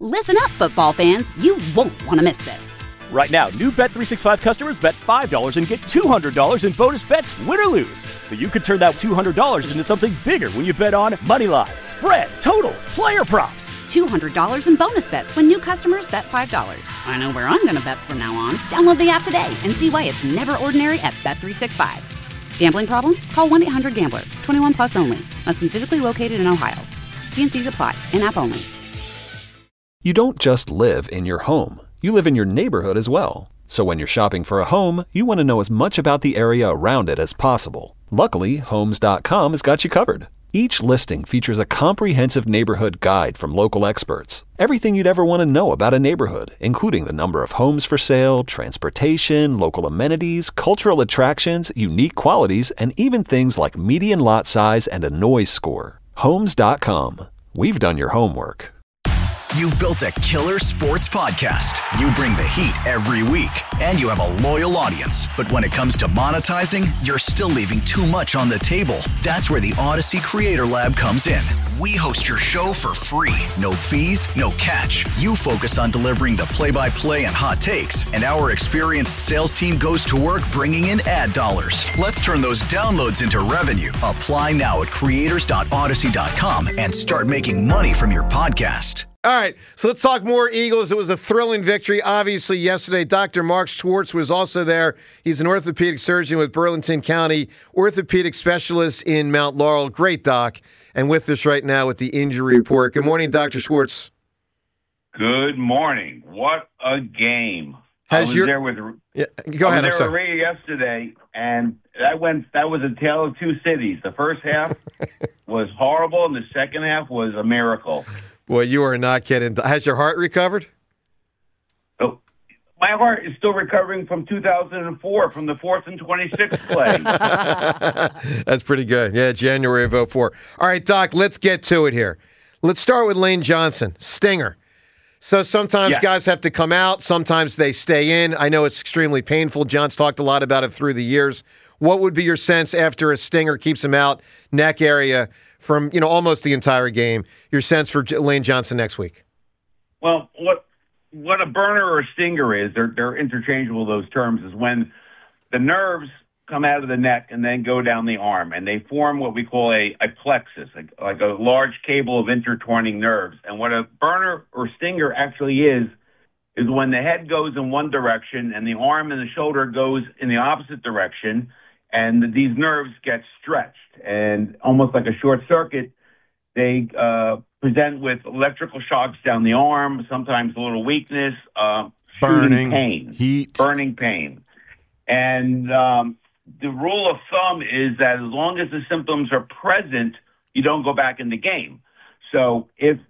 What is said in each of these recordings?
Listen up, football fans. You won't want to miss this. Right now, new Bet365 customers bet $5 and get $200 in bonus bets, win or lose. So you could turn that $200 into something bigger when you bet on moneyline, spread, totals, player props. $200 in bonus bets when new customers bet $5. I know where I'm going to bet from now on. Download the app today and see why it's never ordinary at Bet365. Gambling problem? Call 1-800-GAMBLER. 21 plus only. Must be physically located in Ohio. T&Cs apply. In-app only. You don't just live in your home. You live in your neighborhood as well. So when you're shopping for a home, you want to know as much about the area around it as possible. Luckily, Homes.com has got you covered. Each listing features a comprehensive neighborhood guide from local experts. Everything you'd ever want to know about a neighborhood, including the number of homes for sale, transportation, local amenities, cultural attractions, unique qualities, and even things like median lot size and a noise score. Homes.com. We've done your homework. You've built a killer sports podcast. You bring the heat every week, and you have a loyal audience. But when it comes to monetizing, you're still leaving too much on the table. That's where the Odyssey Creator Lab comes in. We host your show for free. No fees, no catch. You focus on delivering the play-by-play and hot takes, and our experienced sales team goes to work bringing in ad dollars. Let's turn those downloads into revenue. Apply now at creators.odyssey.com and start making money from your podcast. All right, so let's talk more Eagles. It was a thrilling victory, obviously, yesterday. Dr. Mark Schwartz was also there. He's an orthopedic surgeon with Burlington County, orthopedic specialist in Mount Laurel. Great doc, and with us right now with the injury report. Good morning, Dr. Schwartz. Good morning. What a game. Go I ahead. was there with Ray yesterday, and that was a tale of two cities. The first half was horrible, and the second half was a miracle. Boy, you are not kidding. Has your heart recovered? Oh, my heart is still recovering from 2004, from the 4th and 26th play. That's pretty good. Yeah, January of 2004. All right, Doc, let's get to it here. Let's start with Lane Johnson, stinger. So sometimes guys have to come out. Sometimes they stay in. I know it's extremely painful. John's talked a lot about it through the years. What would be your sense after a stinger keeps him out, neck area, from almost the entire game? Your sense for Lane Johnson next week? Well, what a burner or a stinger is, they're interchangeable, those terms, is when the nerves come out of the neck and then go down the arm, and they form what we call a plexus, like a large cable of intertwining nerves. And what a burner or stinger actually is when the head goes in one direction and the arm and the shoulder goes in the opposite direction, and these nerves get stretched. And almost like a short circuit, they present with electrical shocks down the arm, sometimes a little weakness, burning pain, heat. Burning pain. And the rule of thumb is that as long as the symptoms are present, you don't go back in the game. So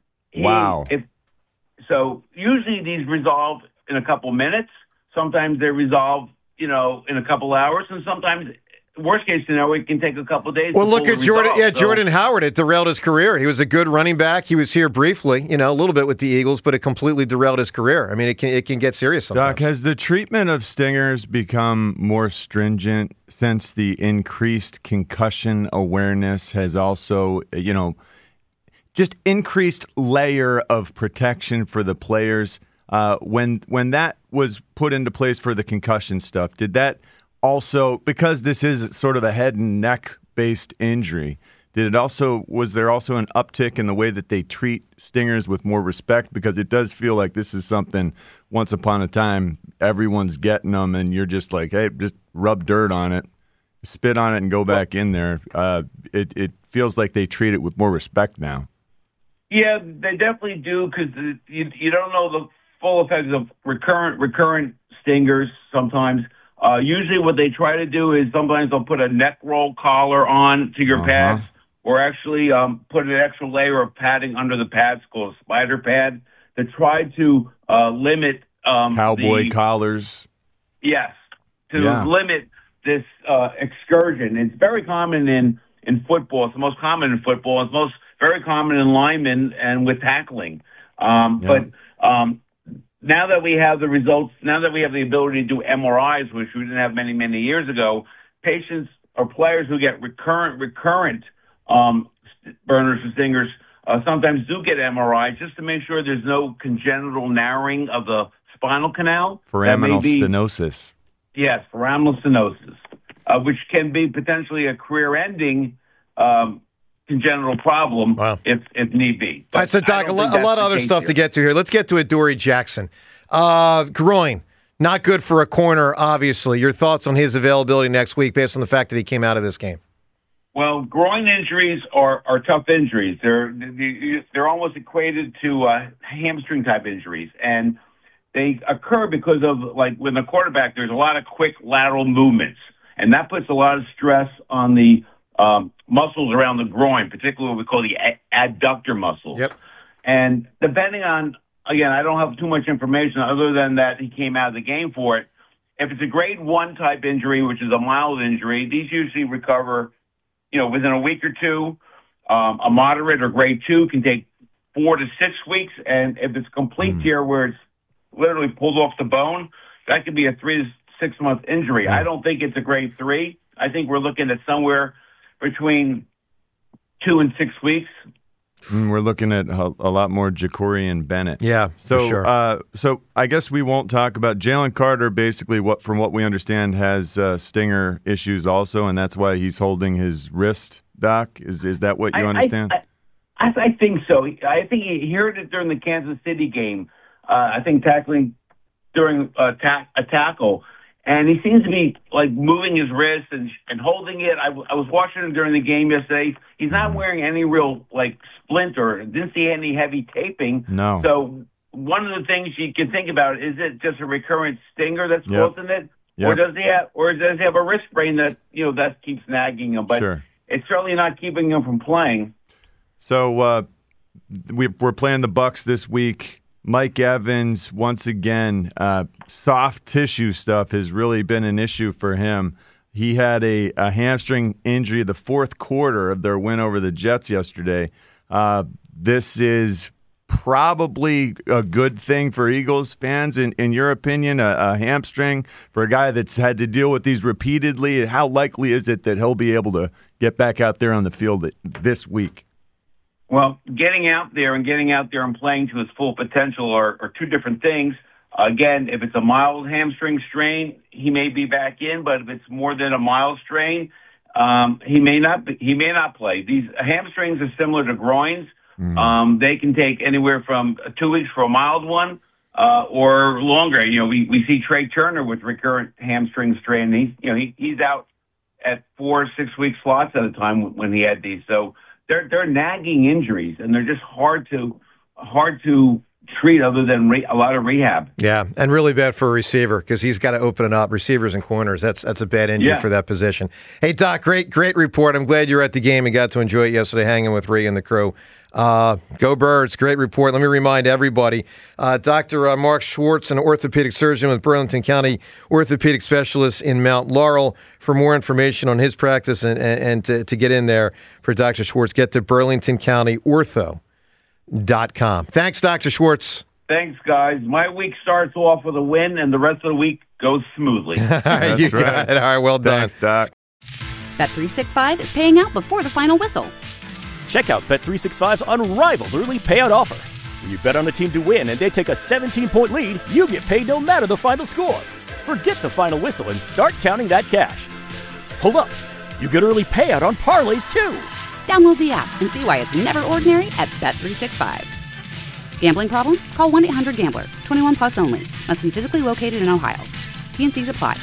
usually these resolve in a couple minutes. Sometimes they resolve, in a couple hours, and sometimes, worst case scenario, it can take a couple days. Well, look at Jordan. Jordan Howard. It derailed his career. He was a good running back. He was here briefly, a little bit with the Eagles, but it completely derailed his career. I mean, it can get serious sometimes. Doc, has the treatment of stingers become more stringent since the increased concussion awareness has also, just increased layer of protection for the players? When that was put into place for the concussion stuff, did that also, because this is sort of a head and neck based injury, was there also an uptick in the way that they treat stingers with more respect? Because it does feel like this is something once upon a time everyone's getting them, and you're just like, hey, just rub dirt on it, spit on it, and go back in there. It feels like they treat it with more respect now. Yeah, they definitely do, because you don't know the full effects of recurrent stingers sometimes. Usually what they try to do is sometimes they'll put a neck roll collar on to your pads, or actually put an extra layer of padding under the pads called a spider pad to try to limit cowboy collars. Yes, to limit this excursion. It's very common in football. It's the most common in football. It's very common in linemen and with tackling. But now that we have the results, now that we have the ability to do MRIs, which we didn't have many, many years ago, patients or players who get recurrent burners and stingers sometimes do get MRIs just to make sure there's no congenital narrowing of the spinal canal. Foraminal stenosis. Yes, foraminal stenosis, which can be potentially a career-ending congenital problem if need be. All right, so Doc, a lot of other stuff to get to here. Let's get to Adoree Jackson. Groin, not good for a corner, obviously. Your thoughts on his availability next week based on the fact that he came out of this game? Well, groin injuries are tough injuries. They're almost equated to hamstring type injuries, and they occur because of, like, when the quarterback, there's a lot of quick lateral movements, and that puts a lot of stress on the muscles around the groin, particularly what we call the adductor muscles. Yep. And depending on, again, I don't have too much information other than that he came out of the game for it. If it's a grade 1 type injury, which is a mild injury, these usually recover, within a week or two. A moderate or grade 2 can take 4 to 6 weeks. And if it's complete tear where it's literally pulled off the bone, that could be a 3 to 6 month injury. I don't think it's a grade 3. I think we're looking at somewhere between 2 and 6 weeks. We're looking at a lot more Jacorian Bennett. Yeah, so, for sure. So I guess we won't talk about Jalen Carter. Basically, from what we understand, has stinger issues also, and that's why he's holding his wrist. Doc, is that what you understand? I think so. I think he heard it during the Kansas City game. I think tackling during a tackle. And he seems to be, like, moving his wrist and holding it. I was watching him during the game yesterday. He's not wearing any real, like, splint or didn't see any heavy taping. No. So one of the things you can think about, is it just a recurrent stinger that's causing it? Yep. Or does he have a wrist sprain that, that keeps nagging him? But it's certainly not keeping him from playing. So we're playing the Bucs this week. Mike Evans, once again, soft tissue stuff has really been an issue for him. He had a hamstring injury the fourth quarter of their win over the Jets yesterday. This is probably a good thing for Eagles fans, in your opinion, a hamstring for a guy that's had to deal with these repeatedly. How likely is it that he'll be able to get back out there on the field this week? Well, getting out there and playing to his full potential are two different things. Again, if it's a mild hamstring strain, he may be back in, but if it's more than a mild strain, he may not play. These hamstrings are similar to groins. They can take anywhere from 2 weeks for a mild one, or longer. We see Trey Turner with recurrent hamstring strain. He's out at 4 or 6 week slots at a time when he had these. So they're nagging injuries, and they're just hard to treat other than a lot of rehab. Yeah, and really bad for a receiver because he's got to open it up. Receivers and corners, that's a bad injury for that position. Hey, Doc, great report. I'm glad you were at the game and got to enjoy it yesterday hanging with Ree and the crew. Go Birds, great report. Let me remind everybody, Dr. Mark Schwartz, an orthopedic surgeon with Burlington County Orthopedic Specialist in Mount Laurel. For more information on his practice and to get in there for Dr. Schwartz, get to burlingtoncounty.ortho.com. Thanks, Dr. Schwartz. Thanks, guys. My week starts off with a win, and the rest of the week goes smoothly. That's right. All right, well done. Thanks, Doc. Bet365 is paying out before the final whistle. Check out Bet365's unrivaled early payout offer. When you bet on a team to win and they take a 17-point lead, you get paid no matter the final score. Forget the final whistle and start counting that cash. Hold up. You get early payout on parlays, too. Download the app and see why it's never ordinary at Bet365. Gambling problem? Call 1-800-GAMBLER. 21 plus only. Must be physically located in Ohio. T&Cs apply.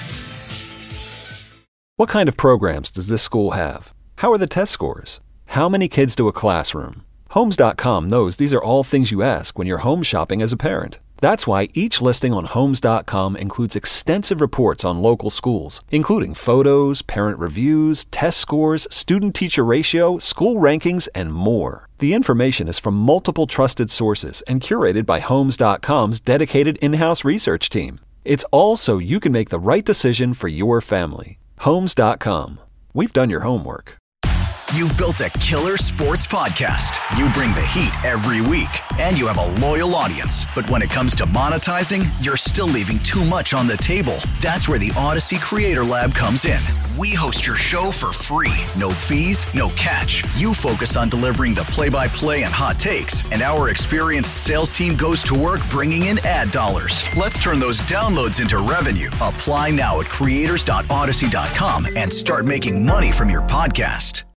What kind of programs does this school have? How are the test scores? How many kids to a classroom? Homes.com knows these are all things you ask when you're home shopping as a parent. That's why each listing on Homes.com includes extensive reports on local schools, including photos, parent reviews, test scores, student-teacher ratio, school rankings, and more. The information is from multiple trusted sources and curated by Homes.com's dedicated in-house research team. It's all so you can make the right decision for your family. Homes.com. We've done your homework. You've built a killer sports podcast. You bring the heat every week, and you have a loyal audience. But when it comes to monetizing, you're still leaving too much on the table. That's where the Odyssey Creator Lab comes in. We host your show for free. No fees, no catch. You focus on delivering the play-by-play and hot takes, and our experienced sales team goes to work bringing in ad dollars. Let's turn those downloads into revenue. Apply now at creators.odyssey.com and start making money from your podcast.